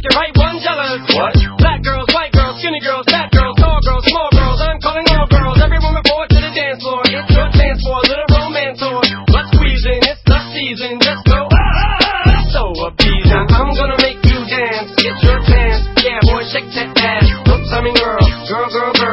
the right one jealous. What? Black girls, white girls, skinny girls, fat girls, tall girls, small girls. I'm calling all girls. Every woman forward to the dance floor. It's your chance for a little romance or let's squeeze in. It's the season. Just go. So appeasing. I'm gonna make you dance. It's your chance. Yeah, boy, shake that ass. Oops, I mean girl, girl, girl, girl.